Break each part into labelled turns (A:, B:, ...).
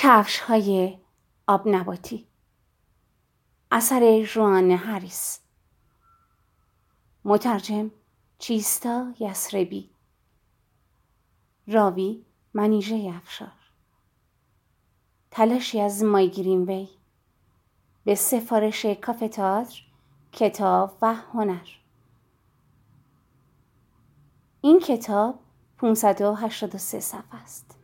A: کفش‌های آب نباتی، اثر ژوان هریس، مترجم چیستا یسربی، راوی منیژه افشار. تلاشی از مای گرینوی به سفارش کافه تئاتر، کتاب و هنر. این کتاب 583 صفحه است.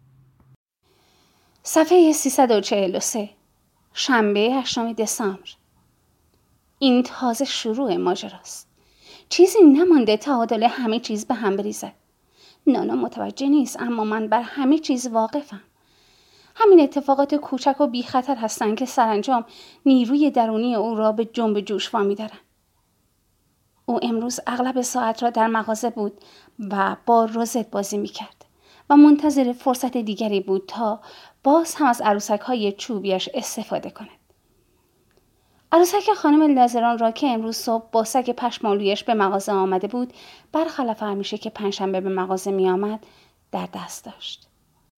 A: صفحه 343. شنبه 8 دسامبر. این تازه شروع ماجراست. چیزی نمانده تعادل همه چیز به هم بریزد. نانا متوجه نیست، اما من بر همه چیز واقفم. همین اتفاقات کوچک و بی خطر هستند که سرانجام نیروی درونی او را به جنب جوش وامی دارند. او امروز اغلب ساعت را در مغازه بود و با روزت بازی میکرد و منتظر فرصت دیگری بود تا باز هم از عروسک‌های چوبیش استفاده کند. عروسک خانم لازران را که امروز صبح با سگ پشمالویش به مغازه آمده بود، برخلاف همیشه که پنجشنبه به مغازه می آمد، در دست داشت.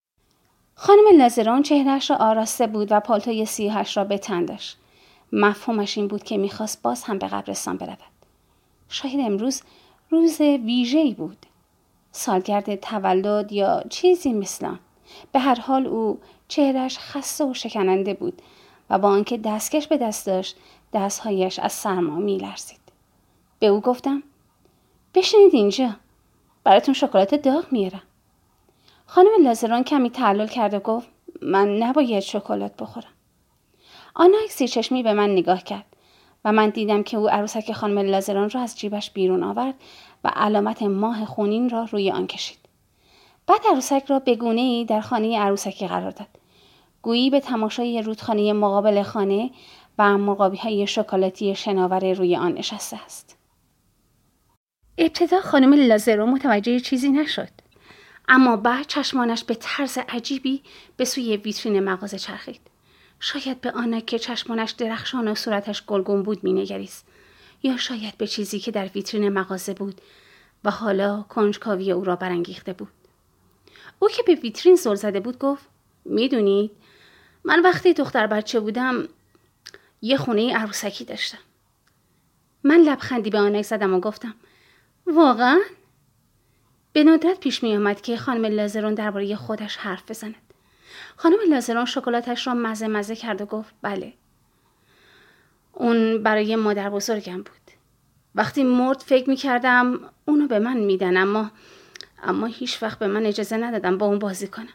A: خانم لازران چهرهش را آراسته بود و پالتوی سیاهش را به تن داشت. مفهومش این بود که می‌خواست باز هم به قبرستان برود. شاید امروز روز ویژه‌ای بود. سالگرد تولد یا چیزی مثل آن. به هر حال او چهرهش خسته و شکننده بود و با آنکه دستکش به دست داشت، دستهایش از سرما می‌لرزید. به او گفتم: بشینید اینجا. براتون شکلات داغ میارم. خانم لازران کمی تعلل کرد و گفت: من نباید شکلات بخورم. آنا اکسی چشمی به من نگاه کرد و من دیدم که او عروسک خانم لازران را از جیبش بیرون آورد و علامت ماه خونین را روی آن کشید. بعد عروسک را به گونه‌ای در خانه عروسکی قرار داد. گویی به تماشای رودخانه مقابل خانه و مرغابی‌های شکلاتی شناور روی آن نشسته است. ابتدا خانم لازران متوجه چیزی نشد، اما بعد چشمانش به طرز عجیبی به سوی ویترین مغازه چرخید. شاید به آن که چشمانش درخشان و صورتش گلگون بود مینگریست، یا شاید به چیزی که در ویترین مغازه بود و حالا کنجکاوی او را برانگیخته بود. او که به ویترین زل زده بود گفت: میدونید من وقتی دختر بچه بودم یه خونه عروسکی داشتم. من لبخندی به آنک زدم و گفتم: واقعا؟ به ندرت پیش می آمد که خانم لازران درباره خودش حرف بزند. خانم لازران شکلاتش را مزه کرد و گفت: بله. اون برای مادر بزرگم بود. وقتی مرد فکر می کردم اونو به من میدن، اما هیچ وقت به من اجازه ندادم با اون بازی کنم.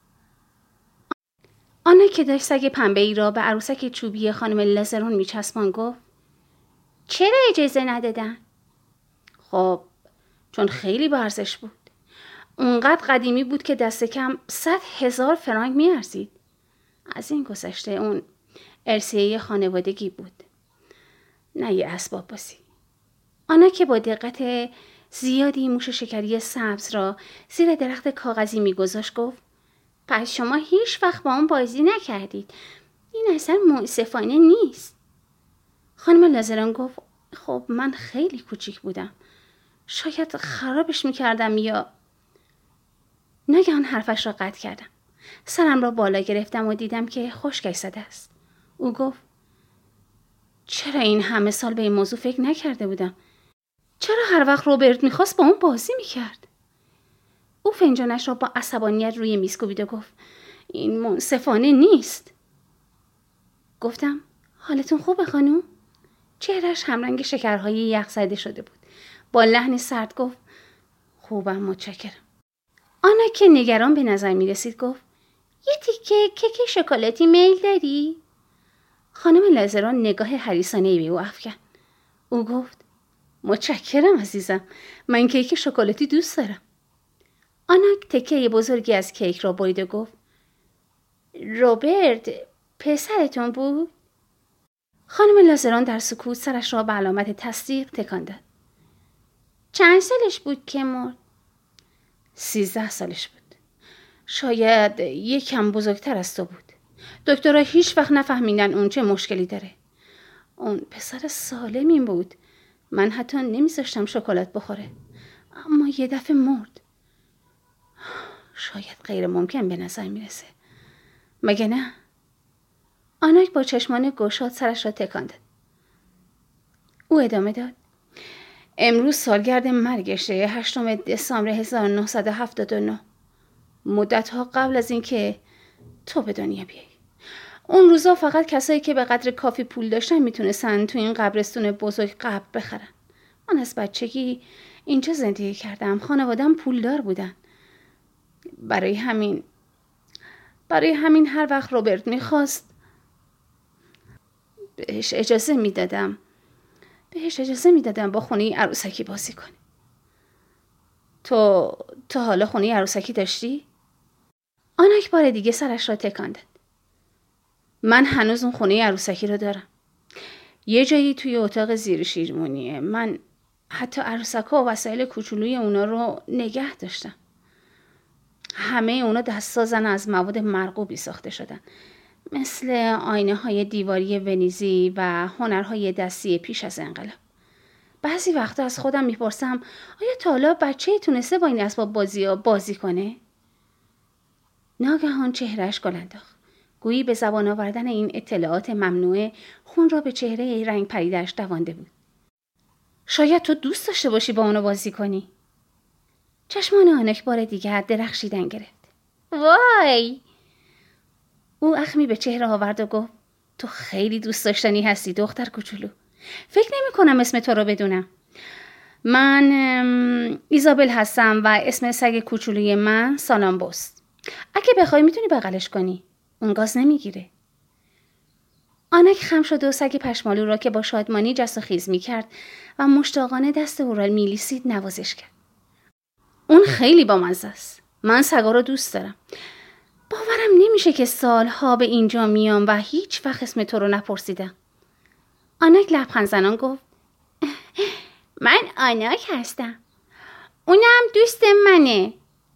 A: آنا که داشت سگ پنبه‌ای را به عروسک چوبی خانم لازران میچسباند گفت: چرا اجازه ندادن؟ خب چون خیلی با ارزش بود. اونقدر قدیمی بود که دست کم 100,000 فرانک میارزید. از این گذشته اون ارثیه خانوادگی بود، نه یه اسباب بازی. آنا که با دقت زیادی موش شکری سبز را زیر درخت کاغذی میگذاشت گفت: پس شما هیچ وقت با اون بازی نکردید. این اصلا مؤسفانه نیست. خانم لازران گفت: خب من خیلی کوچیک بودم. شاید خرابش میکردم یا... ناگهان حرفش را قطع کردم. سرم را بالا گرفتم و دیدم که خشکش زده است. او گفت: چرا این همه سال به این موضوع فکر نکرده بودم؟ چرا هر وقت روبرت میخواست با اون بازی میکرد؟ او فنجانش را با عصبانیت روی میز کوبید و گفت: این منصفانه نیست. گفتم: حالتون خوبه خانوم؟ چهرش همرنگ شکرهای یخ زده شده بود. با لحن سرد گفت: خوبم، متشکرم. آنا که نگران به نظر می رسید گفت: یه تیکه کیک شکلاتی میل داری؟ خانم لازران نگاه حریصانه‌ای به او افکند. او گفت: متشکرم عزیزم، من کیک شکلاتی دوست دارم. آنا تکه بزرگی از کیک را برید و گفت: روبرت پسرتون بود؟ خانم لازران در سکوت سرش را به علامت تصدیق تکان داد. چند سالش بود که مرد؟ 13 سالش بود. شاید یکم بزرگتر از تو بود. دکترها هیچ وقت نفهمیدن اون چه مشکلی داره. اون پسر سالمی بود. من حتی نمیذاشتم شکلات بخوره. اما یه دفعه مرد. شاید غیر ممکن به نظر میرسه. مگه نه؟ آناک با چشمان گشاد سرش را تکان داد. او ادامه داد: امروز سالگرد مرگشه، 8 دسامبر 1979. مدتها قبل از اینکه تو به دنیا بیایی. اون روزا فقط کسایی که به قدر کافی پول داشتن میتونستن تو این قبرستون بزرگ قبر بخرن. من از بچگی اینجا زندگی کردم. خانواده‌ام پولدار بودن. برای همین هر وقت روبرت میخواست بهش اجازه میدادم با خونه عروسکی بازی کنه. تو حالا خونه عروسکی داشتی؟ آناک بار دیگه سرش را تکان داد. من هنوز اون خونه عروسکی رو دارم. یه جایی توی اتاق زیر شیرمونیه. من حتی عروسک‌ها و وسایل کوچولوی اونا رو نگه داشتم. همه اونا دستسازن از مواد مرغوبی ساخته شدن. مثل آینه‌های دیواری ونیزی و هنرهای دستی پیش از انقلاب. بعضی وقتا از خودم میپرسم آیا تا حالا بچه‌ای تونسته با این اسباب بازی کنه؟ ناگهان چهرهش گل انداخت. گویی به زبان آوردن این اطلاعات ممنوعه خون را به چهره رنگ پریده‌اش دوانده بود. شاید تو دوست داشته باشی با اونو بازی کنی؟ چشمان آناک بار دیگر درخشیدن گرفت. وای! او اخمی به چهره آورد و گفت: تو خیلی دوست داشتنی هستی دختر کوچولو. فکر نمی کنم اسم تو رو بدونم. من ایزابل هستم و اسم سگ کوچولوی من سالامبوست. اگه بخوای میتونی بغلش کنی. اون گاز نمیگیره. آنک خم شد و سگ پشمالو را که با شادمانی جست و خیز میکرد و مشتاقانه دست او را میلیسید نوازش کرد. اون خیلی بامزه است. من سگا رو دوست دارم. باورم نمیشه که سالها به اینجا میام و هیچ وقت اسم تو رو نپرسیدم. آنک لبخند زنان گفت: من آناک هستم. اونم دوست منه.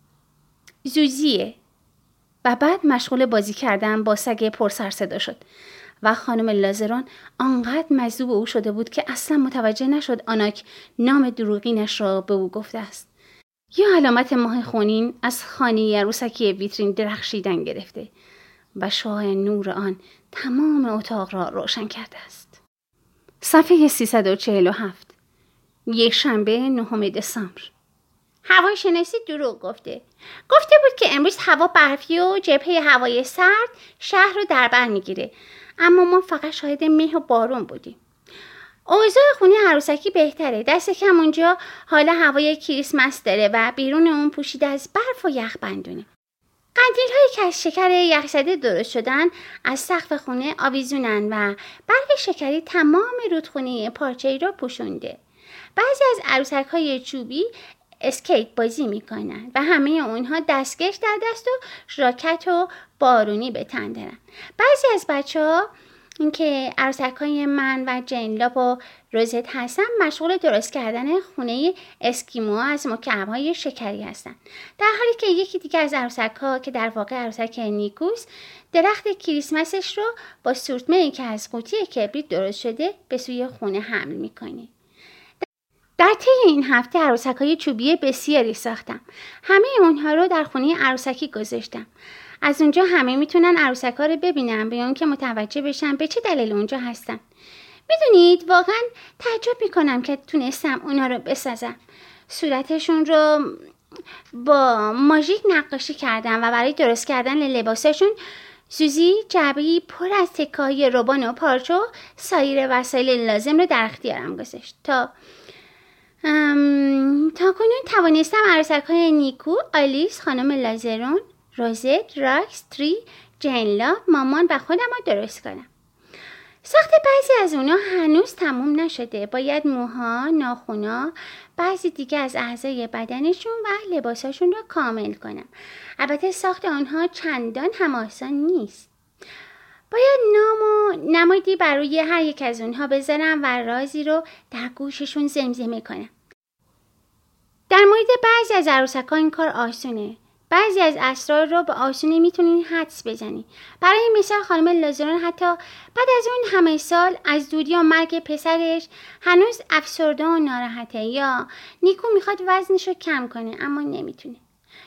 A: زوزیه. و بعد مشغول بازی کردن با سگ پرسر صدا شد و خانم لازرون آنقدر مجذوب او شده بود که اصلا متوجه نشد آناک نام دروغینش را به او گفته است. یا علامت ماه خونین از خانه عروسکی ویترین درخشیدن گرفته و شعاع نور آن تمام اتاق را روشن کرده است. صفحه 347. یک شنبه 9 دسامبر. هواشناسی دروغ گفته بود که امروز هوا برفی و جبهه هوای سرد شهر رو در بر میگیره، اما ما فقط شاهد مه و بارون بودیم. اوضاع خونه عروسکی بهتره. دست کم اونجا حالا هوای کریسمس داره و بیرون اون پوشیده از برف و یخ بندونه. قندیل هایی که از شکر یخزده درست شدن از سقف خونه آویزونن و برف شکری تمام رودخونه پارچه‌ای را پوشونده. بعضی از عروسک های چوبی اسکیت بازی میکنن و همه اونها دستکش در دست و راکت و بارونی به تن دارن. بعضی از بچه‌ها اینکه عروسک‌های من و جنلاب و روزت هستن مشغول درست کردن خونه اسکیمو از مکعب‌های شکری هستن، در حالی که یکی دیگه از عروسک‌ها که در واقع عروسک نیکوس درخت کریسمسش رو با سورتمه‌ای که از قوطی کبریت درست شده به سوی خونه حمل میکنه. در طی این هفته عروسک‌های چوبی بسیاری ساختم. همه اونها رو در خونه عروسکی گذاشتم. از اونجا همه میتونن عروسک‌ها رو ببینن بیان که متوجه بشن به چه دلیل اونجا هستن. میدونید واقعا تعجب میکنم که تونستم اونا رو بسازم. صورتشون رو با ماژیک نقاشی کردم و برای درست کردن لباسشون سوزی جعبه‌ای پر از تکه‌های روبان و پارچه و سایر وسایل لازم رو در اختیارم گذاشت. تا کنون توانستم عروسک‌های نیکو، آلیس، خانم لازرون، روزت، راکس، تری، جنلا، مامان و خودم رو درست کنم. ساخت بعضی از اونا هنوز تموم نشده. باید موها، ناخونا، بعضی دیگه از اعضای بدنشون و لباساشون رو کامل کنم. البته ساخت آنها چندان هم آسان نیست. باید نام و نمادی برای هر یک از اونها بذارم و رازی رو در گوششون زمزمه کنم. در مورد بعضی از عروسک‌ها این کار آسونه. بعضی از اسرار رو به آسونی میتونین حدس بزنی. برای مثال خانم لازرون حتی بعد از اون همه سال از دوری و مرگ پسرش هنوز افسرده و ناراحته، یا نیکو میخواد وزنش رو کم کنه اما نمیتونه،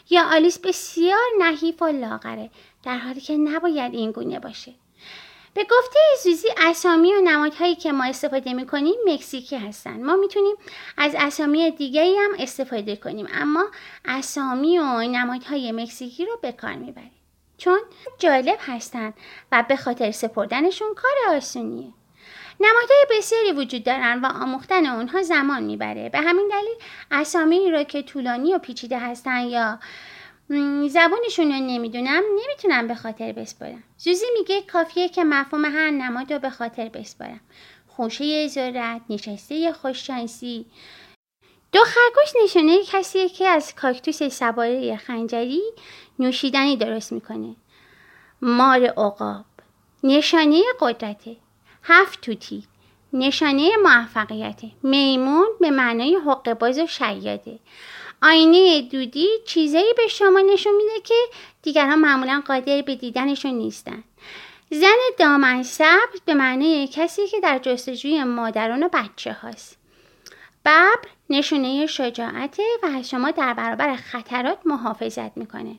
B: یا آلیس بسیار نحیف و لاغره، در حالی که نباید این گونه باشه. به گفته زوزی اسامی و نمادهایی که ما استفاده میکنیم مکزیکی هستن. ما میتونیم از اسامی دیگری هم استفاده کنیم، اما اسامی و نمادهای مکزیکی رو به کار میبریم چون جالب هستن و به خاطر سپردنشون کار آسونیه. نمادهای بسیاری وجود دارن و آموختن اونها زمان میبره. به همین دلیل اسامی رو که طولانی و پیچیده هستن یا زبانشون رو نمیتونم به خاطر بسپارم. زوزی میگه کافیه که مفهوم هر نماد رو به خاطر بسپارم. خوشه ذرت، نشسته خوششانسی. دو خرگوش نشانه کسیه که از کاکتوس سباره خنجری نوشیدنی درست میکنه. مار عقاب نشانه قدرته. 7 توتی نشانه موفقیته. میمون به معنای حقه‌باز و شیاده. آینه دودی چیزایی به شما نشون میده که دیگران معمولا قادر به دیدنشون نیستن. زن دامن سبز به معنای کسی که در جستجوی مادران و بچه هاست. ببر نشانه شجاعته و از شما در برابر خطرات محافظت میکنه.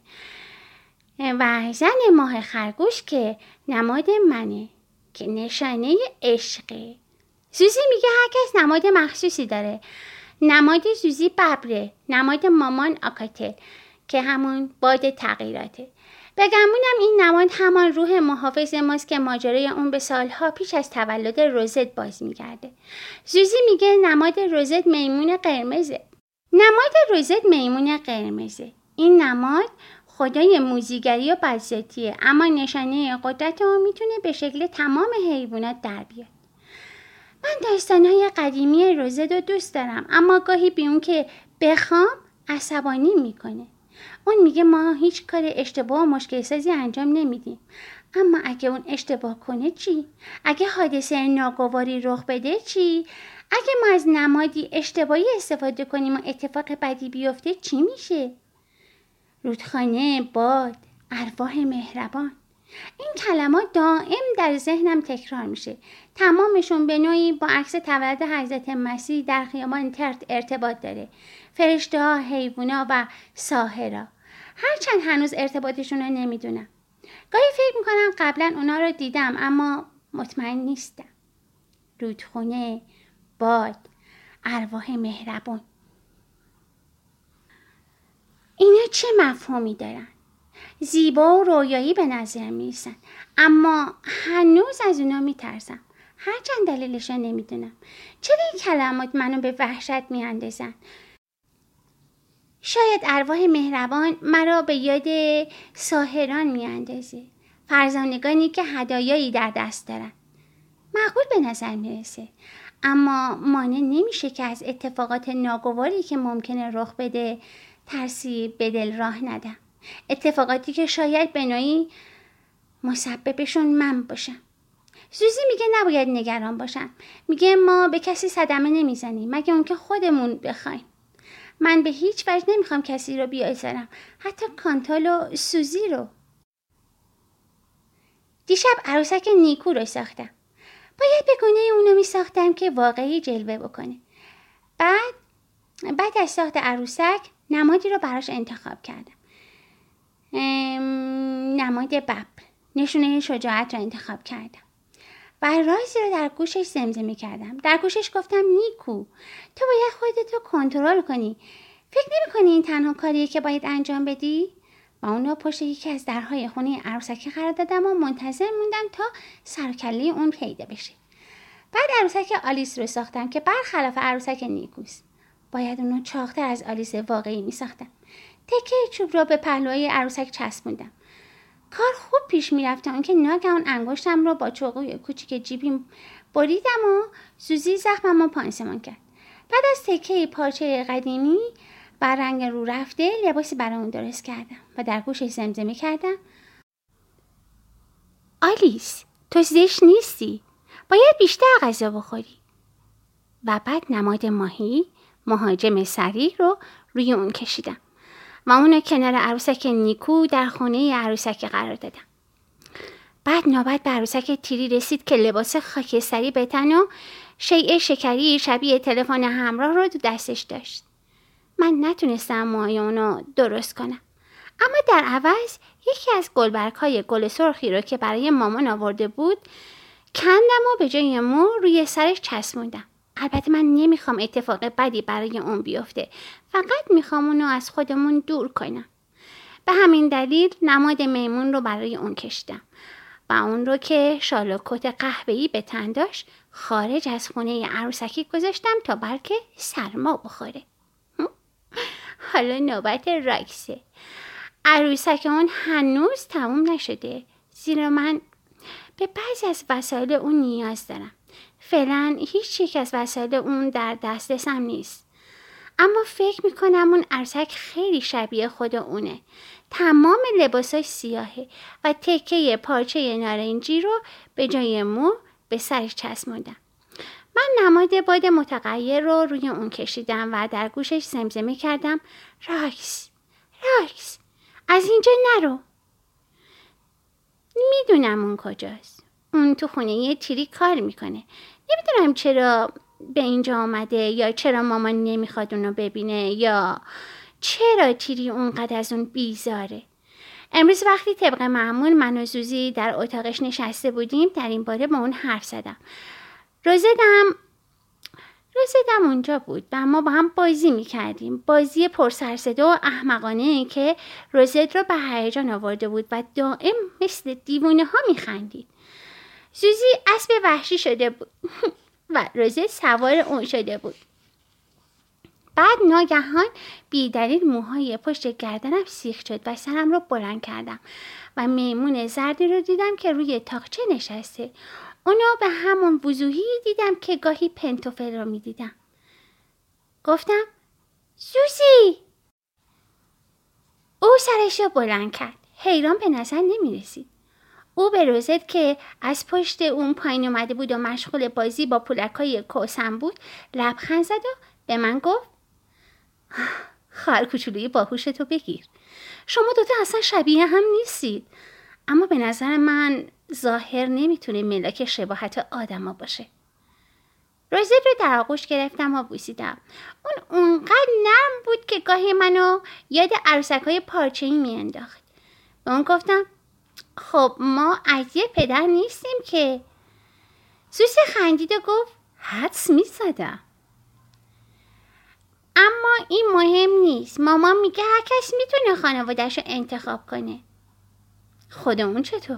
B: و زن ماه خرگوش که نماد منه که نشانه عشقه. زوزی میگه هر کس نماد مخصوصی داره. نماد زوزی ببره، نماد مامان آکاتل که همون باد تغییراته. بگمونم این نماد همان روح محافظ ماست که ماجرای اون به سالها پیش از تولد روزت باز میگرده. زوزی میگه نماد روزت میمون قرمزه. نماد روزت میمون قرمزه. این نماد خدای موذیگری و بدذاتیه، اما نشانه قدرت اون میتونه به شکل تمام حیوانات در بیاد. من داستانهای قدیمی روزت رو دوست دارم، اما گاهی بی اون که بخوام عصبانی میکنه. اون میگه ما هیچ کار اشتباه و مشکل سازی انجام نمیدیم، اما اگه اون اشتباه کنه چی؟ اگه حادثه ناگواری رخ بده چی؟ اگه ما از نمادی اشتباهی استفاده کنیم و اتفاق بدی بیفته چی میشه؟ رودخانه، باد، ارواح مهربان. این کلمات دائم در ذهنم تکرار میشه. تمامشون به نوعی با عکس تولد حضرت مسیح در خیابان ترت ارتباط داره. فرشته ها، حیوونا و ساحرا. هرچند هنوز ارتباطشون رو نمیدونم. گاهی فکر میکنم قبلا اونا رو دیدم اما مطمئن نیستم. رودخانه، باد، ارواح مهربان. اینا چه مفهومی دارن؟ زیبا و رویایی به نظر میرسن، اما هنوز از اونا میترسم. هرچند دلیلش رو نمیدونم. چرا این کلمات منو به وحشت میاندازن؟ شاید ارواح مهربان مرا به یاد ساحران میاندازه، فرزانگانی که هدایایی در دست دارن. معقول به نظر میرسه، اما مانع نمیشه که از اتفاقات ناگواری که ممکنه رخ بده ترسی به دل راه ندم. اتفاقاتی که شاید به نوعی مسببشون من باشم. زوزی میگه نباید نگران باشم. میگه ما به کسی صدمه نمیزنیم مگه اون که خودمون بخوایم. من به هیچ وجه نمیخوام کسی رو بیازارم، حتی کانتال و سوزی رو. دیشب عروسک نیکو رو ساختم. باید به گونه اونو میساختم که واقعی جلوه بکنه. بعد از ساخت عروسک نمادی رو براش انتخاب کردم. نماد ببر، نشونه شجاعت رو انتخاب کردم و رازی رو در گوشش زمزمه کردم. در گوشش گفتم نیکو، تو باید خودتو کنترل کنی. فکر نمی‌کنی این تنها کاریه که باید انجام بدی؟ و اون رو پشت یکی از درهای خونه عروسکی قرار دادم و منتظر موندم تا سر و کله اون پیدا بشه. بعد عروسک آلیس رو ساختم که برخلاف عروسک نیکوست. باید اونو چاق‌تر از آلیس واقعی می‌ساختم. تکه چوب رو به پهلوی عروسک چسبوندم. کار خوب پیش میرفت تا اینکه ناگهان انگشتم رو با چاقوی کوچیک جیبیم بریدم و زوزی زخممو پانسمان کرد. بعد از تکه پارچه قدیمی با رنگ رو رفته لباسی برای اون درست کردم و در گوشش زمزمه کردم آلیس، تو زشت نیستی، باید بیشتر غذا بخوری. و بعد نماد ماهی، مهاجم سریع رو روی اون کشیدم و اونو کنار عروسک نیکو در خونه عروسک قرار دادم. بعد نوبت به عروسک تیری رسید که لباس خاکستری به تن و شیء شکری شبیه تلفن همراه رو تو دستش داشت. من نتونستم موهای اونو درست کنم. اما در عوض یکی از گلبرگ‌های گل سرخی رو که برای مامان آورده بود کندم و به جای مو روی سرش چسبوندم. البته من نمیخوام اتفاق بدی برای اون بیفته. فقط میخوام اونو از خودمون دور کنم. به همین دلیل نماد میمون رو برای اون کشیدم و اون رو که شال و کت قهوه‌ای به تن داشت خارج از خونه عروسکی گذاشتم تا بلکه سرما بخوره. حالا نوبت راکسه. عروسک اون هنوز تموم نشده، زیرا من به بعضی از وسایل اون نیاز دارم. فعلا هیچ یک از وسایل اون در دسترسم نیست. اما فکر میکنم اون عروسک خیلی شبیه خود اونه. تمام لباساش سیاهه و تکه پارچه نارنجی رو به جای مو به سرش چسبوندم. من نماد باد متغیر رو روی اون کشیدم و در گوشش زمزمه کردم راکس، راکس، از اینجا نرو. میدونم اون کجاست. اون تو خونه یه تیری کار میکنه. نمیدونم چرا به اینجا آمده یا چرا مامان نمیخواد اونو ببینه یا چرا تیری اونقدر از اون بیزاره. امروز وقتی طبق معمول من و زوزی در اتاقش نشسته بودیم در این باره با اون حرف زدم. روزدم اونجا بود و ما با هم بازی میکردیم. بازی پرسرصدا و احمقانه که روزد رو به هیجان آورده بود و دائم مثل دیوونه ها میخندید. زوزی اسب وحشی شده بود و روزد سوار اون شده بود. بعد ناگهان بی دلیل موهای پشت گردنم سیخ شد و سرم رو بلند کردم و میمون زردی رو دیدم که روی تاقچه نشسته. اونو به همون وضوحی دیدم که گاهی پنتوفل رو می دیدم. گفتم زوزی. او سرش رو بلند کرد. حیران به نظر نمی رسید. او به روزد که از پشت اون پایین اومده بود و مشغول بازی با پولکای کوسم بود لبخند زد و به من گفت خواهر کوچولوی باهوشتو بگیر. شما دوتا اصلا شبیه هم نیستید. اما به نظر من ظاهر نمیتونه ملاک شباهت آدم ها باشه. روزد رو در آغوش گرفتم و بوسیدم. اون اونقدر نرم بود که گاهی منو یاد عروسک‌های پارچه‌ای میانداخت. به اون گفتم خب ما از یه پدر نیستیم که. زوزی خندید و گفت حدس میزدم. اما این مهم نیست. مامان میگه هر کس میتونه خانواده‌شو انتخاب کنه. خودمون چطور؟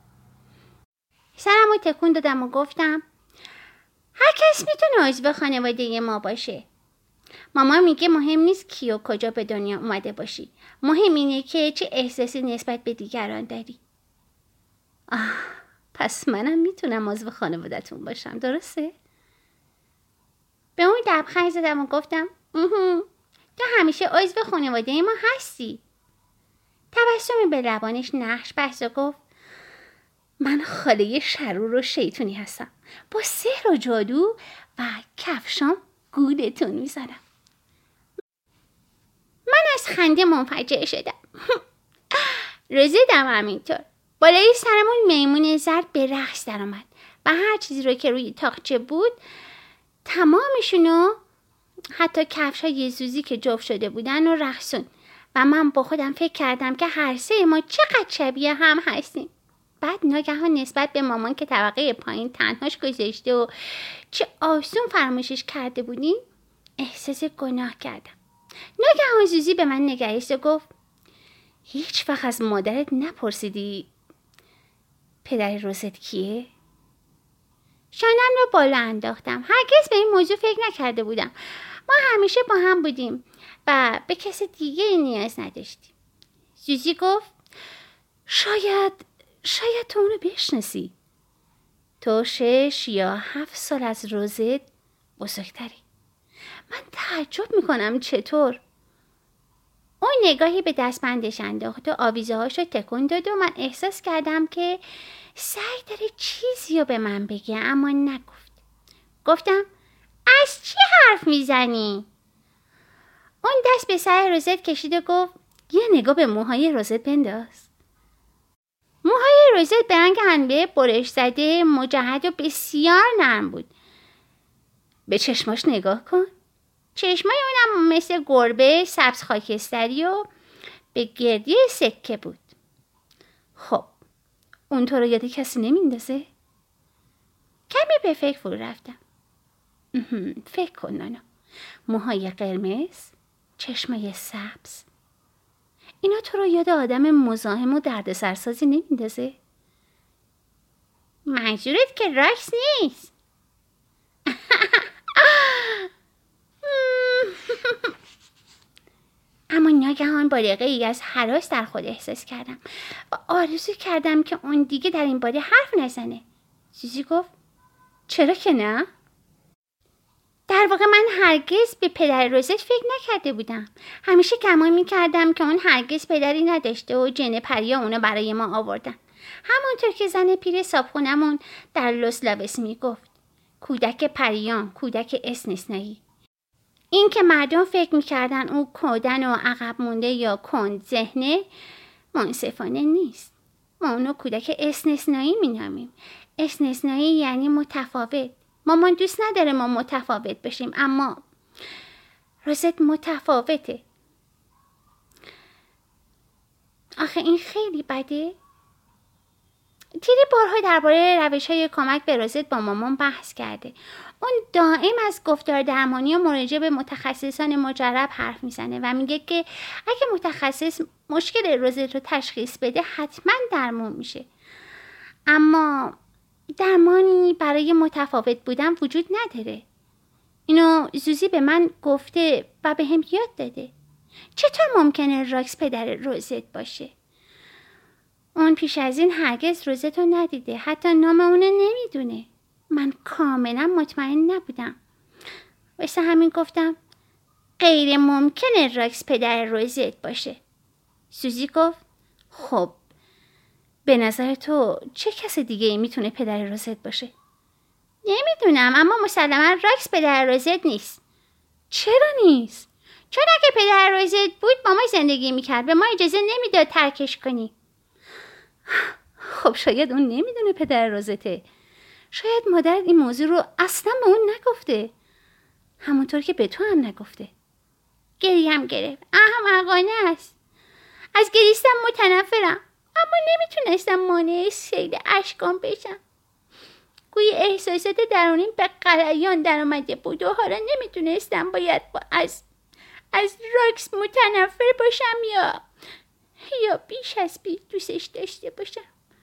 B: سرمو تکون دادم و گفتم هر کس میتونه عضو خانواده ما باشه. مامان میگه مهم نیست کی و کجا به دنیا اومده باشی. مهم اینه که چه احساسی نسبت به دیگران داری. پس منم میتونم عضو خانواده‌تون باشم، درسته؟ به اون لبخند زدم و گفتم تو همیشه عضو خانواده ما هستی. تبسمی به لبانش نقش بست و گفت من خاله شرور و شیطونی هستم. با سحر و جادو و کفشام گولتون میزنم. من از خنده منفجر شدم. روزدم همینطور. بالای سرمون میمون زرد به رقص در آمد و هر چیزی رو که روی تاقچه بود تمامشونو حتی کفش‌های زوزی که جفت شده بودن و رقصون و من با خودم فکر کردم که هر سه ما چقدر شبیه هم هستیم. بعد ناگهان نسبت به مامان که طبقه پایین تنهاش گذاشته و چه آسون فراموشش کرده بودیم احساس گناه کردم. ناگهان زوزی به من نگریست و گفت هیچ وقت از مادرت نپرسیدی پدر روزت کیه؟ شانم رو بالا انداختم. هرگز به این موضوع فکر نکرده بودم. ما همیشه با هم بودیم و به کس دیگه نیاز نداشتیم. زوزی گفت شاید تو اونو بشناسی. تو 6 یا 7 سال از روزت بزرگتری. من تعجب میکنم چطور. اون نگاهی به دستبندش انداخت و آویزه هاشو تکون داد و من احساس کردم که سعی داره چیزی رو به من بگه اما نگفت. گفتم از چی حرف میزنی؟ اون دست به سر روزت کشید و گفت یه نگاه به موهای روزت بنداز. موهای روزت به رنگ انبه برش زده مجهد و بسیار نرم بود. به چشماش نگاه کن. چشمای اونم مثل گربه سبز خاکستری و به گردی سکه بود. خب اون تو رو یاد کسی نمیندازه؟ کمی به فکر فرو رفتم. فکر کن نانا. موهای قرمز، چشمای سبز، اینا تو رو یاد آدم مزاحم و دردسرسازی نمیندازه؟ منظورت که راکس نیست؟ اما ناگهان بارقه ای از هراس در خود احساس کردم و آرزو کردم که اون دیگه در این باره حرف نزنه. زوزی گفت چرا که نه؟ در واقع من هرگز به پدر روزت فکر نکرده بودم. همیشه گمان میکردم که اون هرگز پدری نداشته و جن پریا اونو برای ما آوردن. همونطور که زن پیر صابخونمون در لوس لاوس میگفت. کودک پریان، کودک استثنایی. این که مردم فکر میکردن او کودن و عقب مونده یا کند ذهنه منصفانه نیست. ما اونو کودک استثنایی مینامیم. استثنایی یعنی متفاوت. مامان دوست نداره ما متفاوت بشیم، اما روزت متفاوته. آخه این خیلی بده. تیری بارها درباره روش‌های کمک به روزت با مامان بحث کرده. اون دائم از گفتار درمانی و مراجعه به متخصصان مجرب حرف میزنه و میگه که اگه متخصص مشکل روزت رو تشخیص بده حتما درمان میشه. اما درمانی برای متفاوت بودن وجود نداره. اینو زوزی به من گفته و به هم یاد داده. چطور ممکنه راکس پدر روزت باشه؟ اون پیش از این هرگز روزت رو ندیده. حتی نام اونو نمیدونه. من کاملا مطمئن نبودم. واسه همین گفتم غیر ممکنه راکس پدر روزت باشه. سوزی گفت خب به نظر تو چه کس دیگه ای میتونه پدر روزت باشه؟ نمیدونم، اما مسلما راکس پدر روزت نیست. چرا نیست؟ چون اگه پدر روزت بود با ما زندگی میکرد، به ما اجازه نمیداد ترکش کنی. خب شاید اون نمیدونه پدر روزته. شاید مادرت این موضوع رو اصلا به اون نگفته، همونطور که به تو هم نگفته. گریم گرفت. احمقانه است. از گریستم متنفرم، اما نمیتونستم مانع سیل اشکام بشم. گویی احساسات درونیم به غلیان در آمده بود و حالا نمیتونستم باید از راکس متنفر باشم یا بیش از بیش دوستش داشته باشم.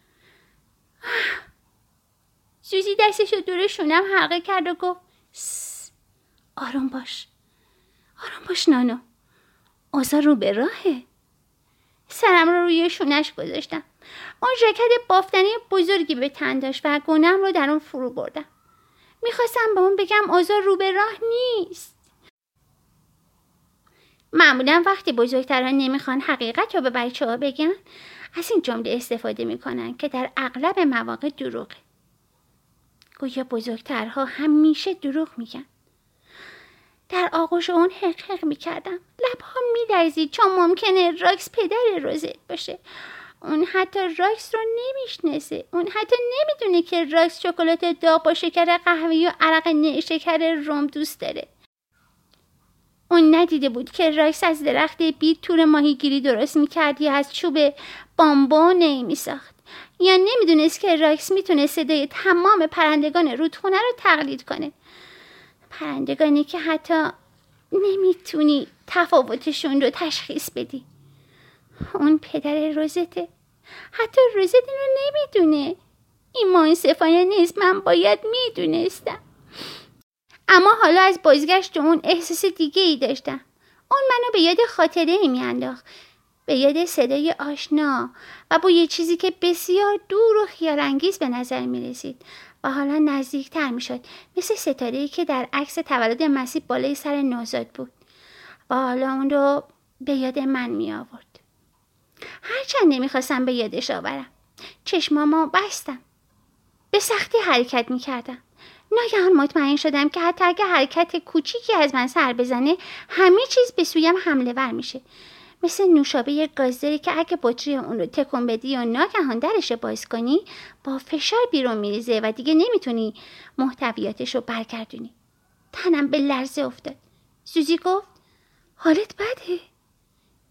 B: سوزی دستش رو دور شونم حلقه کرد و گفت آروم باش. آروم باش نانو. اوضاع رو به راهه. سرم رو روی شونش گذاشتم. اون ژاکت بافتنی بزرگی به تن داشت و گونه‌ام رو در اون فرو بردم. میخواستم به اون بگم اوضاع رو به راه نیست. معمولا وقتی بزرگتران نمیخوان حقیقت رو به بچه‌ها بگن از این جمله استفاده میکنن که در اغلب مواقع دروغه. گویا بزرگترها همیشه دروغ میگن. در آغوش اون حق میکردم. لبها میلرزید چون ممکنه راکس پدر روزت باشه. اون حتی راکس رو نمیشناسه. اون حتی نمیدونه که راکس شکلات داغ با شکر قهوه‌ای و عرق نیشکر رم دوست داره. اون ندیده بود که راکس از درخت بید تور ماهیگیری درست میکرد یا از چوب بامبو نی میساخت. یا نمیدونست که راکس میتونه صدای تمام پرندگان رودخونه رو تقلید کنه. پرندگانی که حتی نمیتونی تفاوتشون رو تشخیص بدی. اون پدر روزته. حتی روزت اینو نمیدونه. این منصفانه نیست. من باید میدونستم. اما حالا از بازگشت اون احساس دیگه ای داشتم. اون منو به یاد خاطره ای میانداخت. به یاد صدای آشنا و بوی چیزی که بسیار دور و خیال‌انگیز به نظر می رسید و حالا نزدیکتر می شد، مثل ستاره‌ای که در عکس تولد مسیح بالای سر نوزاد بود و حالا اون رو به یاد من می آورد. هرچند نمی خواستم به یادش آورم. چشمامو بستم. به سختی حرکت می کردم. ناگهان مطمئن شدم که حتی اگه حرکت کوچیکی از من سر بزنه همه چیز به سویم حمله ور میشه. مثل نوشابه گازداری که اگه بطری اون رو تکون بدی و ناگهان درش باز کنی با فشار بیرون میریزه و دیگه نمیتونی محتویاتش رو برگردونی. تنم به لرزه افتاد. سوزی گفت حالت بده؟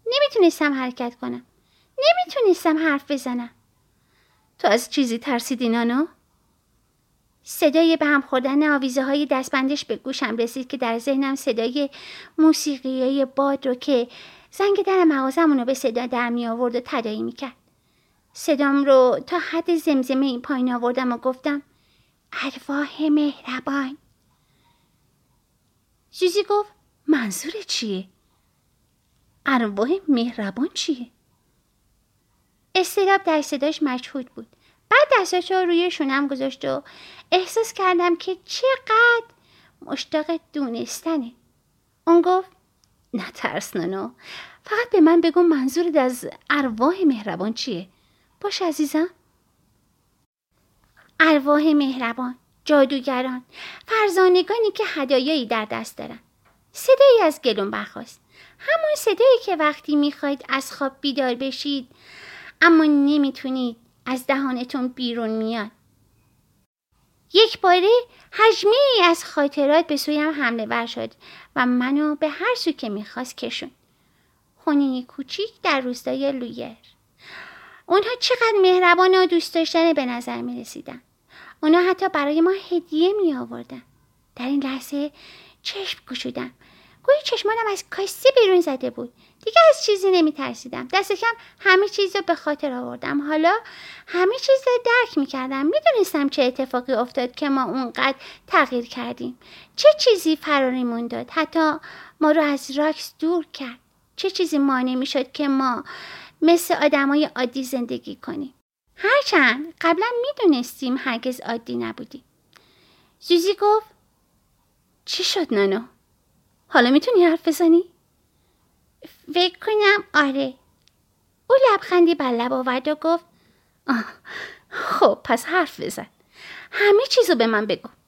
B: نمیتونستم حرکت کنم. نمیتونستم حرف بزنم.
A: تو از چیزی ترسیدی نانو؟
B: صدای به هم خوردن آویزه های دستبندش به گوشم رسید که در ذهنم صدای موسیقی باد رو که زنگ در مغازمون رو به صدا در می آورد و تداعی می کرد. صدام رو تا حد زمزمه این پایین آوردم و گفتم ارواح مهربان.
A: زوزی گفت منظور چیه؟ ارواح مهربان چیه؟
B: اضطراب در صداش مشهود بود. بعد دستاشو روی شونم گذاشت و احساس کردم که چقدر مشتاق دونستنه. اون گفت
A: نه ترس نانو، فقط به من بگو منظورت از ارواح مهربان چیه؟ باش عزیزم.
B: ارواح مهربان، جادوگران، فرزانگانی که هدایایی در دست دارن. صدایی از گلوم برخاست. همون صدایی که وقتی میخواید از خواب بیدار بشید اما نمیتونید از دهانتون بیرون میاد. یک باره حجمه‌ای از خاطرات به سویم حمله ور شد و منو به هر سو که میخواست کشون. خونه کوچیک در روستای لویر. اونها چقدر مهربان و دوست داشتنی به نظر می رسیدن. اونها حتی برای ما هدیه می آوردن. در این لحظه چشم گشودم. گویی چشمانم از کاسه بیرون زده بود. دیگه از چیزی نمی ترسیدم. دست کم همه چیز رو به خاطر آوردم. حالا همه چیز رو درک می کردم. می دونستم چه اتفاقی افتاد که ما اونقدر تغییر کردیم. چه چیزی فراریمون داد. حتی ما رو از راکس دور کرد. چه چیزی مانع می شد که ما مثل آدمای عادی زندگی کنیم. هرچند قبلا می دونستیم هرگز عادی نبودیم. زوزی گفت
A: چی شد نانو؟ حالا میتونی حرف بزنی؟
B: فکر کنم آره. او لبخندی بر لب آورد و گفت
A: خب پس حرف بزن. همه چیزو به من بگو.